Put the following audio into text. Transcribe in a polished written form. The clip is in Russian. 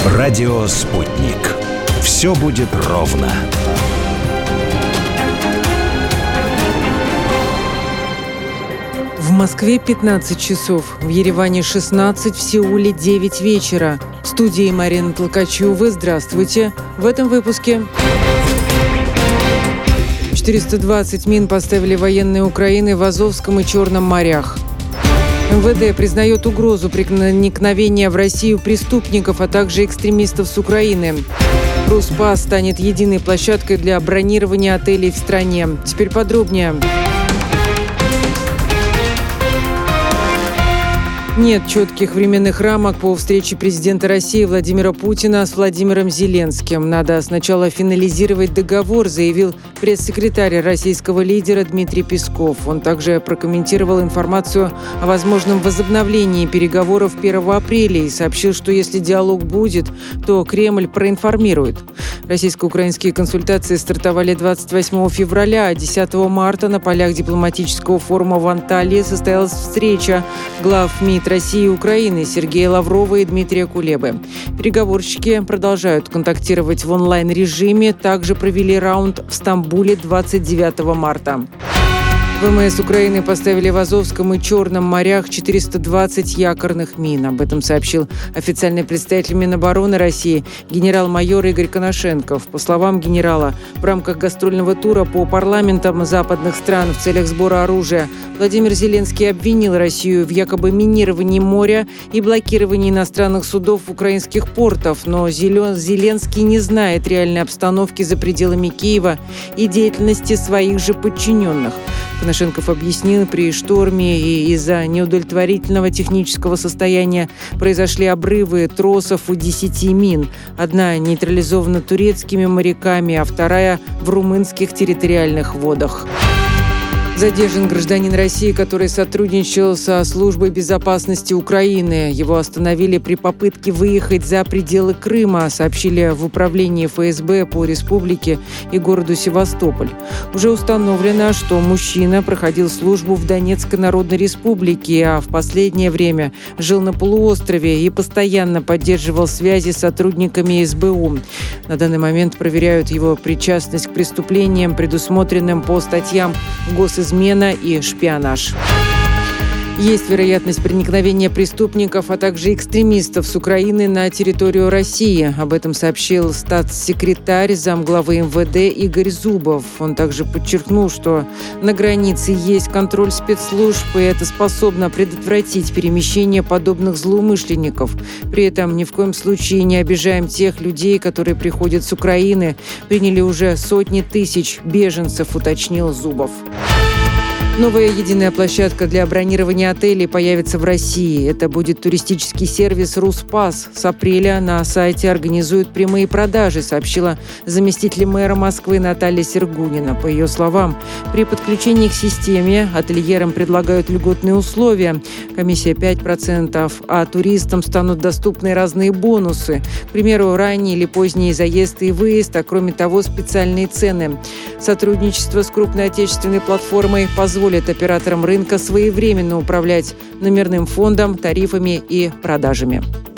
Радио «Спутник». Все будет ровно. В Москве 15 часов, в Ереване 16, в Сеуле 9 вечера. В студии Марина Толкачева. Здравствуйте. В этом выпуске 420 мин поставили военные Украины в Азовском и Черном морях. МВД признает угрозу проникновения в Россию преступников, а также экстремистов с Украины. Руспас станет единой площадкой для бронирования отелей в стране. Теперь подробнее. Нет четких временных рамок по встрече президента России Владимира Путина с Владимиром Зеленским. Надо сначала финализировать договор, заявил пресс-секретарь российского лидера Дмитрий Песков. Он также прокомментировал информацию о возможном возобновлении переговоров 1 апреля и сообщил, что если диалог будет, то Кремль проинформирует. Российско-украинские консультации стартовали 28 февраля, а 10 марта на полях дипломатического форума в Анталии состоялась встреча глав МИД России и Украины Сергея Лаврова и Дмитрия Кулебы. Переговорщики продолжают контактировать в онлайн-режиме, также провели раунд в Стамбуле 29 марта. ВМС Украины поставили в Азовском и Черном морях 420 якорных мин. Об этом сообщил официальный представитель Минобороны России генерал-майор Игорь Коношенков. По словам генерала, в рамках гастрольного тура по парламентам западных стран в целях сбора оружия Владимир Зеленский обвинил Россию в якобы минировании моря и блокировании иностранных судов в украинских портах. Но Зеленский не знает реальной обстановки за пределами Киева и деятельности своих же подчиненных. Коношенков объяснил, при шторме и из-за неудовлетворительного технического состояния произошли обрывы тросов у 10 мин. Одна нейтрализована турецкими моряками, а вторая в румынских территориальных водах. Задержан гражданин России, который сотрудничал со службой безопасности Украины. Его остановили при попытке выехать за пределы Крыма, сообщили в управлении ФСБ по республике и городу Севастополь. Уже установлено, что мужчина проходил службу в Донецкой Народной Республике, а в последнее время жил на полуострове и постоянно поддерживал связи с сотрудниками СБУ. На данный момент проверяют его причастность к преступлениям, предусмотренным по статьям госизмена и шпионаж. Есть вероятность проникновения преступников, а также экстремистов с Украины на территорию России. Об этом сообщил статс-секретарь замглавы МВД Игорь Зубов. Он также подчеркнул, что на границе есть контроль спецслужб, и это способно предотвратить перемещение подобных злоумышленников. При этом ни в коем случае не обижаем тех людей, которые приходят с Украины. Приняли уже сотни тысяч беженцев, уточнил Зубов. Новая единая площадка для бронирования отелей появится в России. Это будет туристический сервис «Руспас». С апреля на сайте организуют прямые продажи, сообщила заместитель мэра Москвы Наталья Сергунина. По ее словам, при подключении к системе ательерам предлагают льготные условия. Комиссия 5%, а туристам станут доступны разные бонусы. К примеру, ранний или поздний заезд и выезд, а кроме того специальные цены. Сотрудничество с крупной отечественной платформой позволит операторам рынка своевременно управлять номерным фондом, тарифами и продажами.